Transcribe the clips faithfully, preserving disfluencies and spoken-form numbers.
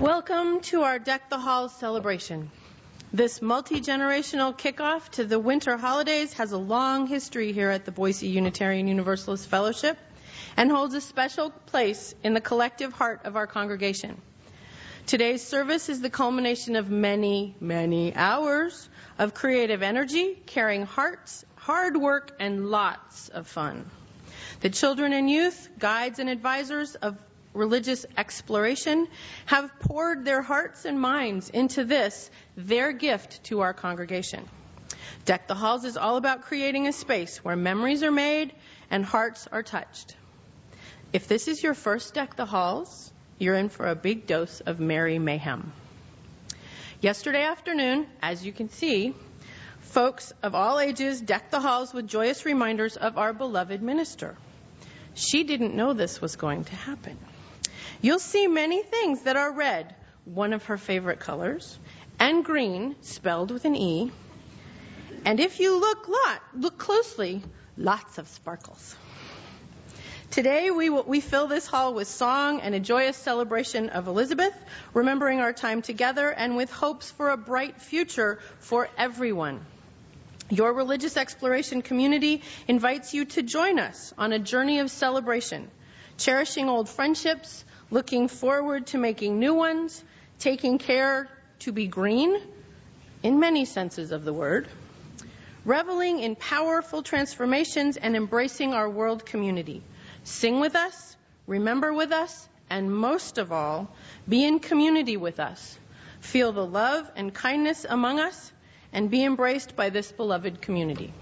Welcome to our Deck the Halls celebration. This multi-generational kickoff to the winter holidays has a long history here at the Boise Unitarian Universalist Fellowship and holds a special place in the collective heart of our congregation. Today's service is the culmination of many, many hours of creative energy, caring hearts, hard work, and lots of fun. The children and youth, guides and advisors of religious exploration have poured their hearts and minds into this, their gift to our congregation. Deck the Halls is all about creating a space where memories are made and hearts are touched. If this is your first Deck the Halls, you're in for a big dose of merry mayhem. Yesterday afternoon, as you can see, folks of all ages decked the halls with joyous reminders of our beloved minister. She didn't know this was going to happen. You'll see many things that are red, one of her favorite colors, and green, spelled with an E. And if you look lot, look closely, lots of sparkles. Today we will, we fill this hall with song and a joyous celebration of Elizabeth, remembering our time together and with hopes for a bright future for everyone. Your religious exploration community invites you to join us on a journey of celebration, cherishing old friendships, looking forward to making new ones, taking care to be green, in many senses of the word, reveling in powerful transformations and embracing our world community. Sing with us, remember with us, and most of all, be in community with us. Feel the love and kindness among us, and be embraced by this beloved community.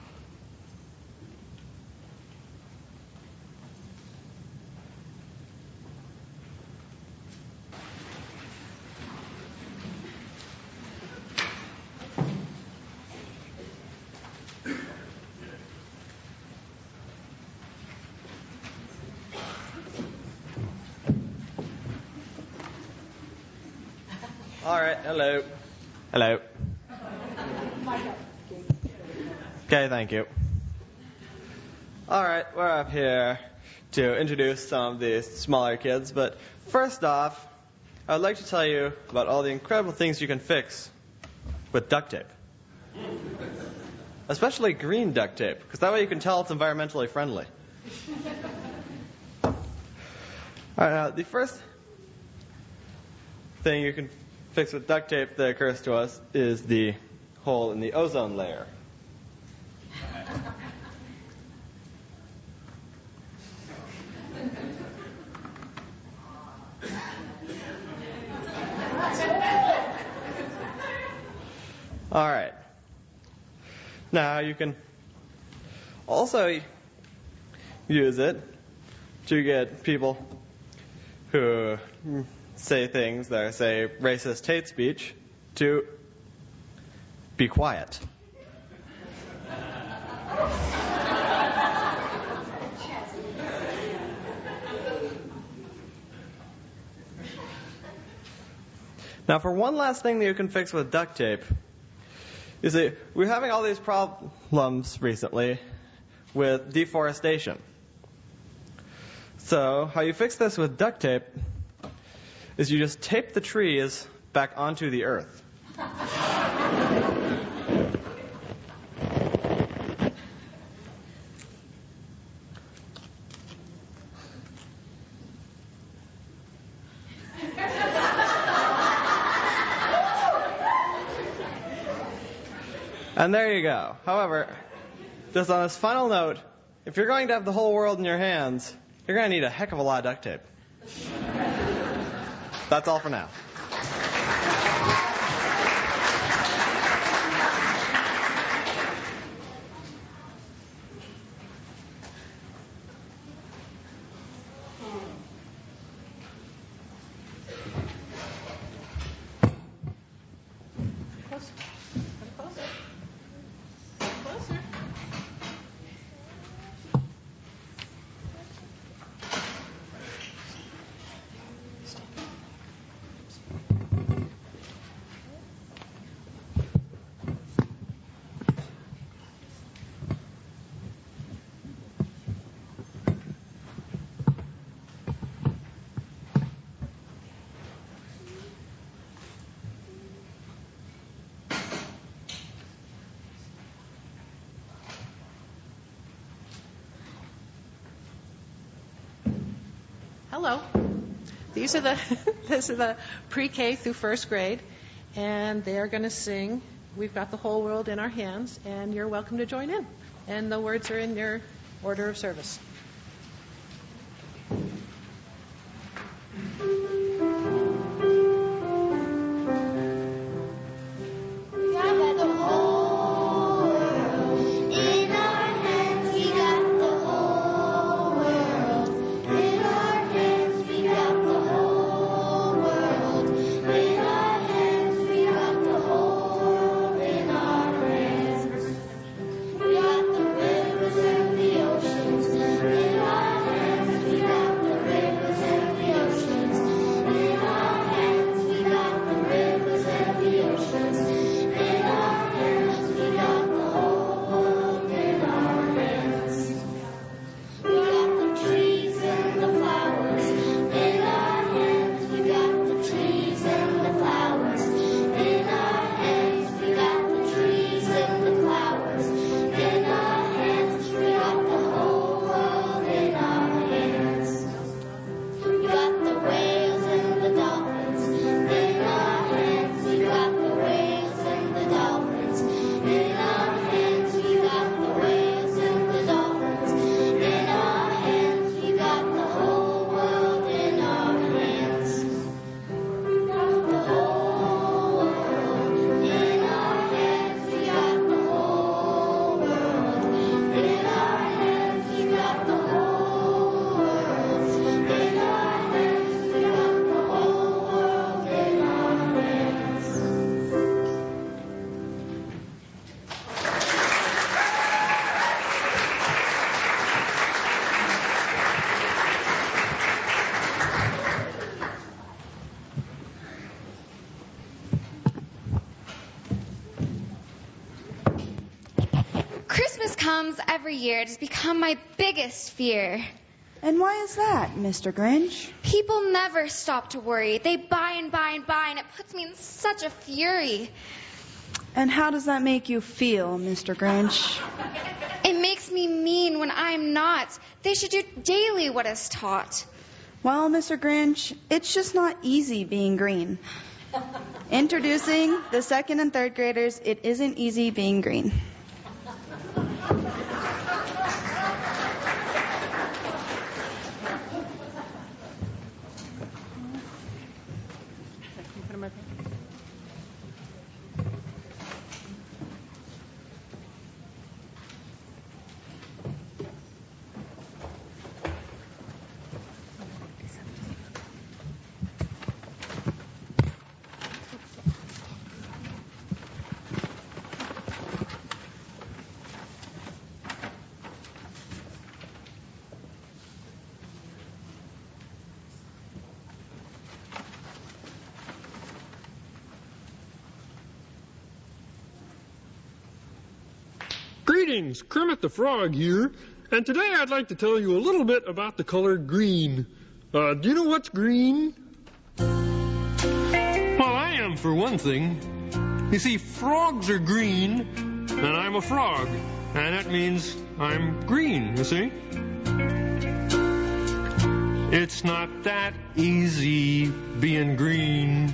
All right, hello. Hello. Okay, thank you. All right, we're up here to introduce some of the smaller kids, but first off, I would like to tell you about all the incredible things you can fix with duct tape. Especially green duct tape, because that way you can tell it's environmentally friendly. All right, now, the first thing you can fix with duct tape that occurs to us is the hole in the ozone layer. All right. Now you can also use it to get people who say things that are, say, racist hate speech to be quiet. Now, for one last thing that you can fix with duct tape, you see, we're having all these problems recently with deforestation. So, how you fix this with duct tape is you just tape the trees back onto the earth. And there you go. However, just on this final note, if you're going to have the whole world in your hands, you're going to need a heck of a lot of duct tape. That's all for now. Hello. These are the this is the pre-K through first grade, and they are going to sing "We've Got the Whole World in Our Hands," and you're welcome to join in. And the words are in your order of service. Comes every year. It has become my biggest fear. And why is that, Mister Grinch? People never stop to worry. They buy and buy and buy, and it puts me in such a fury. And how does that make you feel, Mister Grinch? It makes me mean when I'm not. They should do daily what is taught. Well, Mister Grinch, it's just not easy being green. Introducing the second and third graders, it isn't easy being green. Greetings, Kermit the Frog here, and today I'd like to tell you a little bit about the color green. Uh, do you know what's green? Well, I am for one thing. You see, frogs are green, and I'm a frog, and that means I'm green, you see? It's not that easy being green.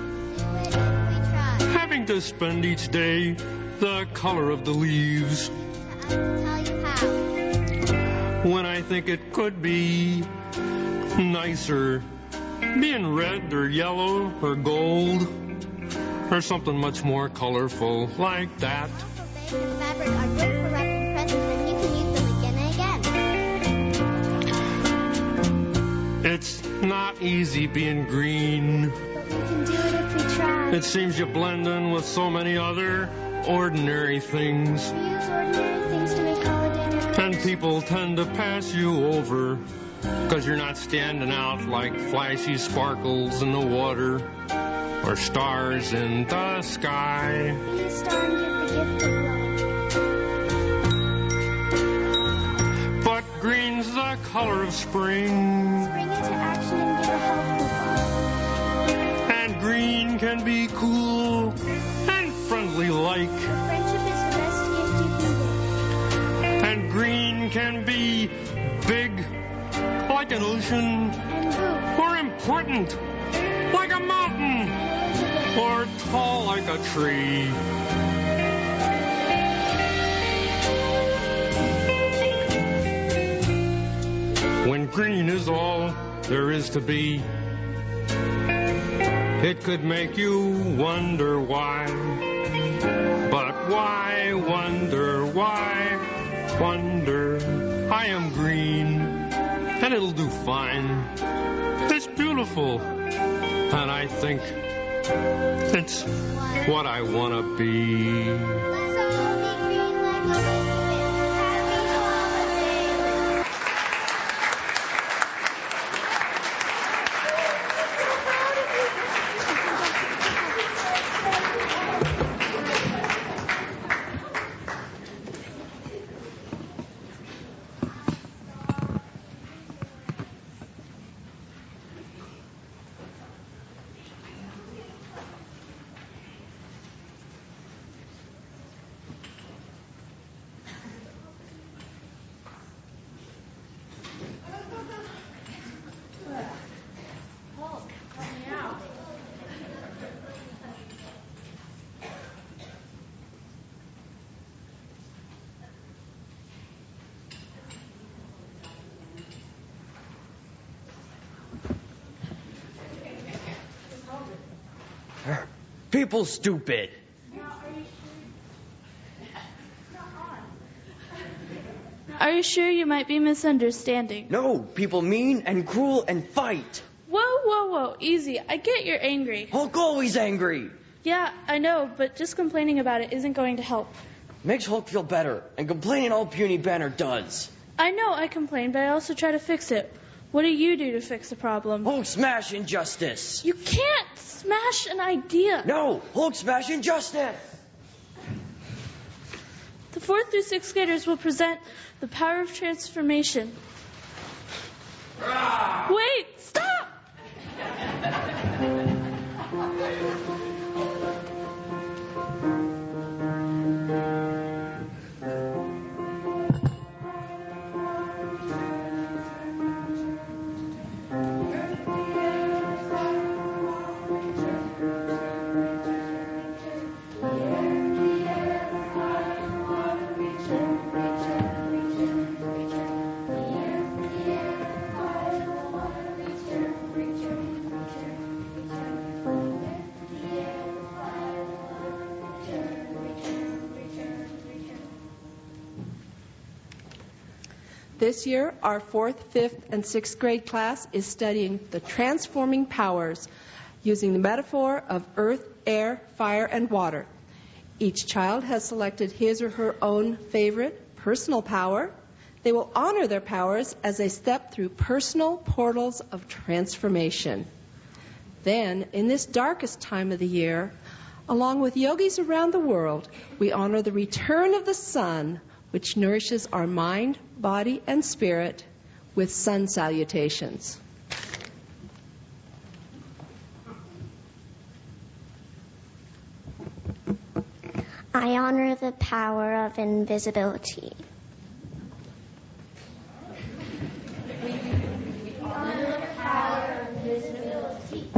Having to spend each day the color of the leaves. I'll tell you how. When I think it could be nicer being red or yellow or gold or something much more colorful like that. Also, band and fabric are good for wrapping presents and you can use them again and again. It's not easy being green. But we can do it if we try. It seems you blend in with so many other ordinary things. We use ordinary things to make holiday decorations. And people tend to pass you over because you're not standing out like flashy sparkles in the water or stars in the sky. Be a star and give the gift of love. But green's the color of spring. Spring into action and give a helpful ball. And green can be cool and friendly like. Friendship is the best gift you can give. And green can be big like an ocean, or important, like a mountain, or tall like a tree. When green is all there is to be, it could make you wonder why. But why wonder, why wonder? I am green, and it'll do fine. It's beautiful, and I think it's what I want to be. Let's all be green like Elizabeth. People stupid. Are you sure you might be misunderstanding? No, people mean and cruel and fight. Whoa, whoa, whoa, easy. I get you're angry. Hulk always angry. Yeah, I know, but just complaining about it isn't going to help. Makes Hulk feel better, and complaining all puny Banner does. I know I complain, but I also try to fix it. What do you do to fix the problem? Hulk smash injustice. You can't smash an idea. No, Hulk smash injustice. The fourth through sixth graders will present the power of transformation. Ah! Wait, stop! This year, our fourth, fifth, and sixth grade class is studying the transforming powers using the metaphor of earth, air, fire, and water. Each child has selected his or her own favorite personal power. They will honor their powers as they step through personal portals of transformation. Then, in this darkest time of the year, along with yogis around the world, we honor the return of the sun, which nourishes our mind, body, and spirit with sun salutations. I honor the power of invisibility. We honor the power of invisibility.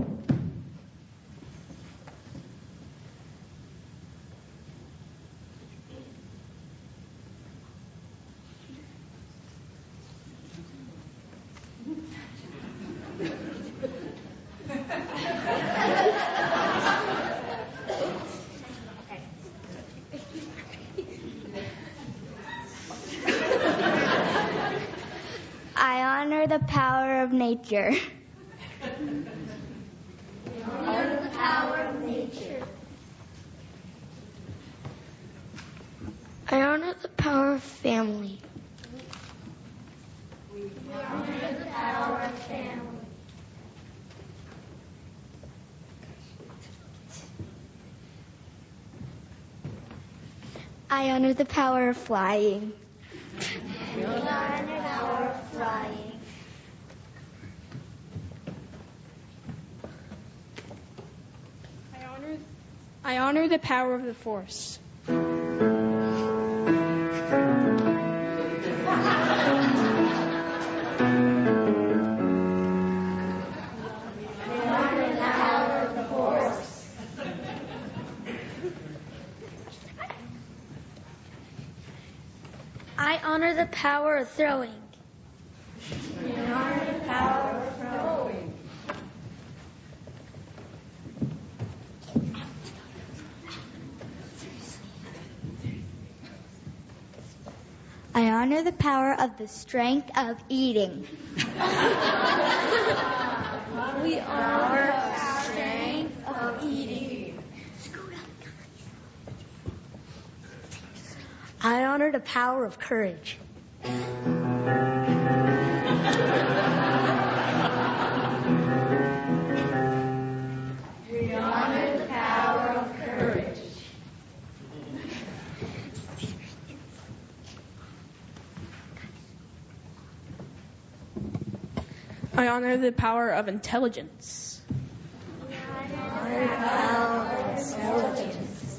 I honor the power of nature. I honor the power of nature. I honor the power of family. We honor the power of family. I honor the power of flying. We honor the power of flying. I honor, I honor the power of the Force. I honor the power of throwing. We honor the power of throwing. I honor the power of the strength of eating. We honor the strength of eating. I honor the power of courage. We honor the power of courage. I honor the power of intelligence. We honor the power of intelligence.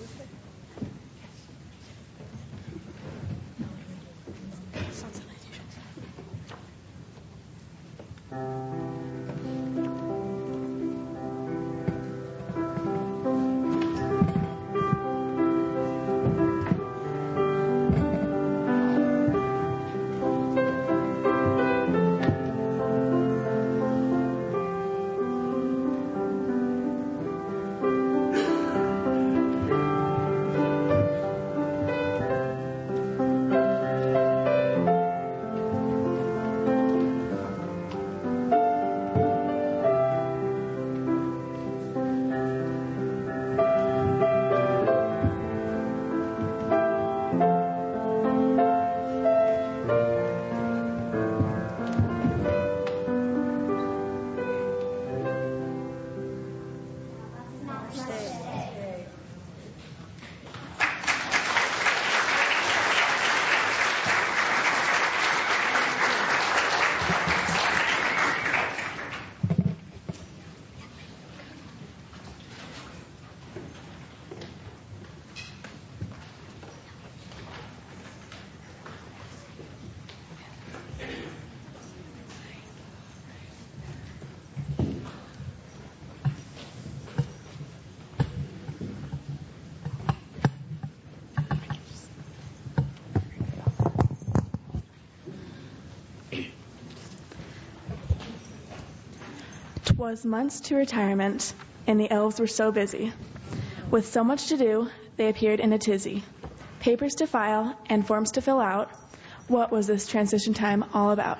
Was months to retirement, and the elves were so busy. With so much to do, they appeared in a tizzy. Papers to file and forms to fill out. What was this transition time all about?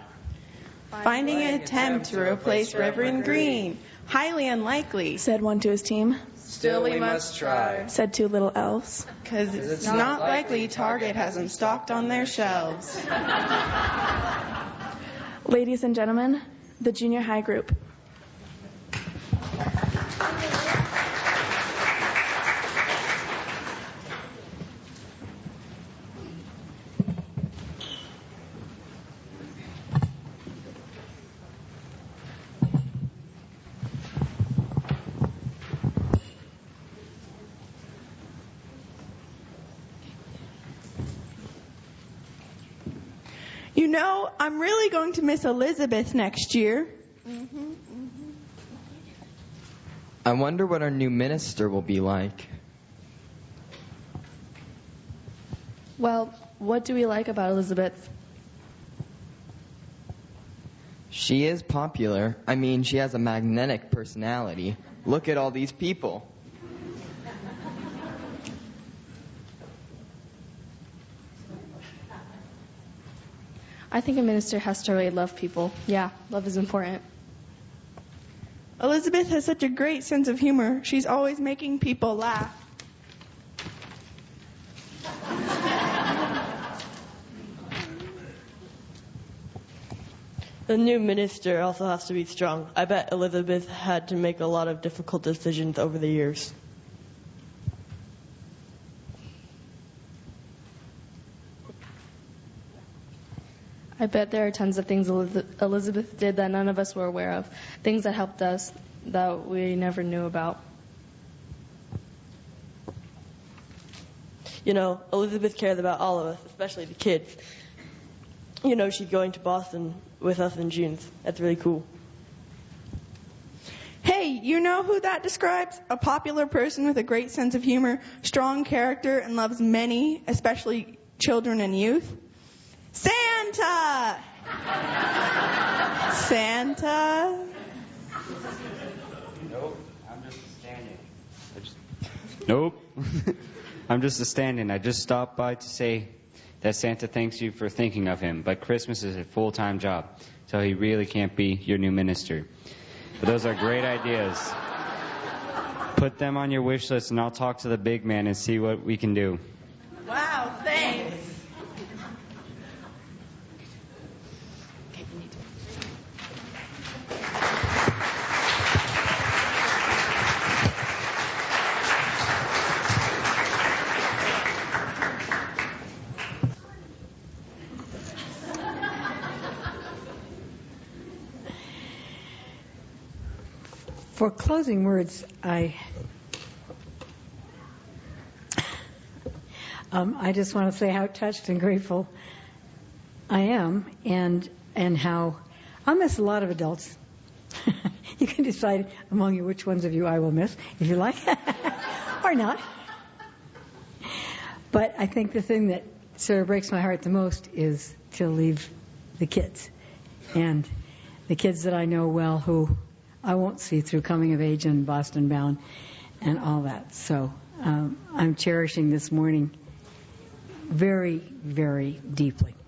Finding an attempt to replace Reverend Green. Highly unlikely, said one to his team. Still we must try, said two little elves. Because it's not likely Target has them stocked on their shelves. Ladies and gentlemen, the junior high group. You know, I'm really going to miss Elizabeth next year. Mm-hmm, mm-hmm. I wonder what our new minister will be like. Well, what do we like about Elizabeth? She is popular. I mean, she has a magnetic personality. Look at all these people. I think a minister has to really love people. Yeah, love is important. Elizabeth has such a great sense of humor. She's always making people laugh. The new minister also has to be strong. I bet Elizabeth had to make a lot of difficult decisions over the years. I bet there are tons of things Elizabeth did that none of us were aware of. Things that helped us that we never knew about. You know, Elizabeth cares about all of us, especially the kids. You know, she's going to Boston with us in June. That's really cool. Hey, you know who that describes? A popular person with a great sense of humor, strong character, and loves many, especially children and youth. Santa! Santa? Nope, I'm just standing. I just... Nope, I'm just a standing. I just stopped by to say that Santa thanks you for thinking of him, but Christmas is a full-time job, so he really can't be your new minister. But those are great ideas. Put them on your wish list, and I'll talk to the big man and see what we can do. Wow, thanks. For closing words, I um, I just want to say how touched and grateful I am, and and how I'll miss a lot of adults. You can decide among you which ones of you I will miss, if you like, or not. But I think the thing that sort of breaks my heart the most is to leave the kids, and the kids that I know well who I won't see through coming of age and Boston bound and all that. So um, I'm cherishing this morning very, very deeply.